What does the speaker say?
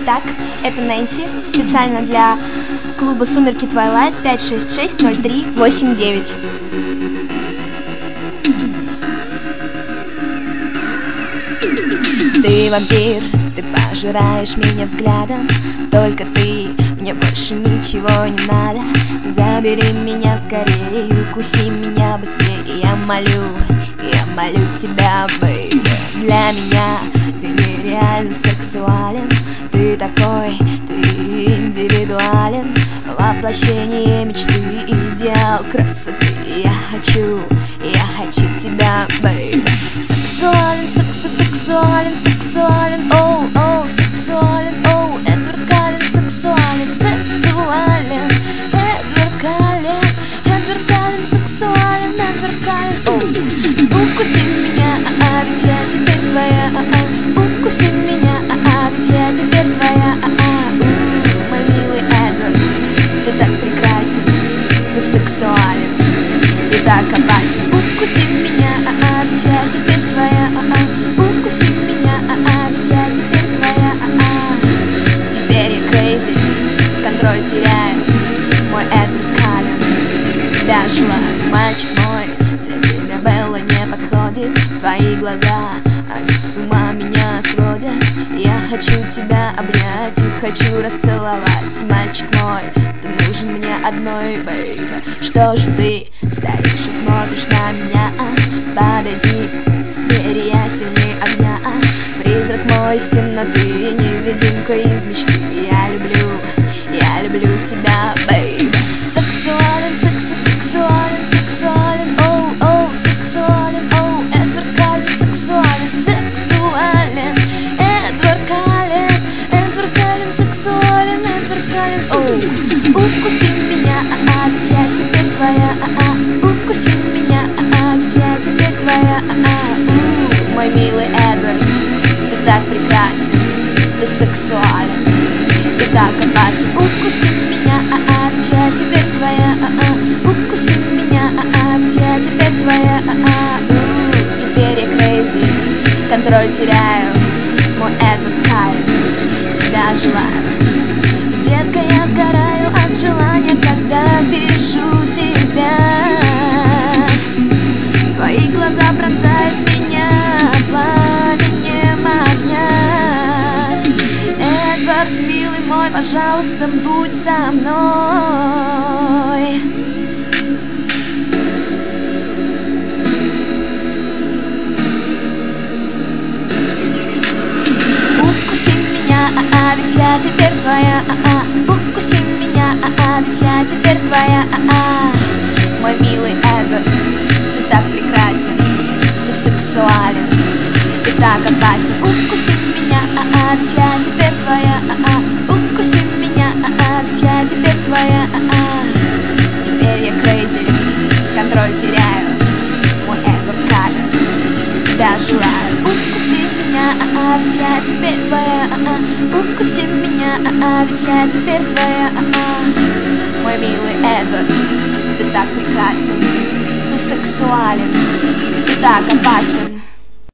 Итак, это Нэнси, специально для клуба «Сумерки Твайлайт», 566-03-89. Ты вампир, ты пожираешь меня взглядом, только ты, мне больше ничего не надо. Забери меня скорее, укуси меня быстрее. Я молю тебя, бэйби. Для меня ты нереально сексуален. Ты такой, ты индивидуален. Воплощение мечты, идеал красоты. Я хочу тебя, бэйби. Сексуален, сексуален, сексуален, оу, оу, сексуален, оу, Эдвард Каллен, сексуален, сексуален, Эдвард Каллен, сексуален, Эдвард Каллен, оу. Укуси меня, ведь я теперь твоя, укуси меня, ведь я теперь твоя, мой милый Эдвард, ты так прекрасен, ты сексуален, ты так опасен. Укуси меня, ведь я теперь твоя, укуси меня, ведь я теперь твоя, теперь я crazy, контроль теряю, мой Эдвард Каллен, тебя желаю, мальчик мой, для тебя Белла не подходит, твои глаза, они с ума меня сводят. Я хочу тебя обнять и хочу расцеловать, мальчик мой, ты нужен мне одной, бэйби. Что же ты стоишь и смотришь на меня? Подойди, теперь я сильнее огня. Призрак мой из темноты, невидимка из мечты. Я люблю тебя, бэйби. Сексуален, сексуален, сексуален, оу, оу, сексуален, оу, Эдвард Каллен, сексуален, сексуален, Эдвард Каллен, сексуален, Эдвард Каллен, оу. Укуси меня, ведь я теперь твоя, укуси меня, ведь я теперь твоя, мой милый Эдвард, ты так прекрасен, ты сексуален, ты так опасен. Укуси меня, ведь я теперь твоя, укуси меня, ведь я теперь твоя, теперь я crazy, контроль теряю, мой Эдвард Каллен, тебя желаю. Детка, я сгораю от желания, когда вижу тебя. Твои глаза пронзают меня пламенем огня. Эдвард, милый мой, пожалуйста, будь со мной. Укуси меня, ведь я теперь твоя, укуси меня, ведь я теперь твоя, мой милый Эдвард, ты так прекрасен, ты сексуален, ты так опасен. Укуси меня, ведь я теперь твоя, укуси меня, ведь я теперь твоя, теперь я crazy, контроль теряю, мой Эдвард Каллен, тебя желаю. Укуси меня, ведь я теперь твоя, укуси меня, ведь я теперь твоя, мой милый Эдвард, ты так прекрасен, ты сексуален, ты так опасен.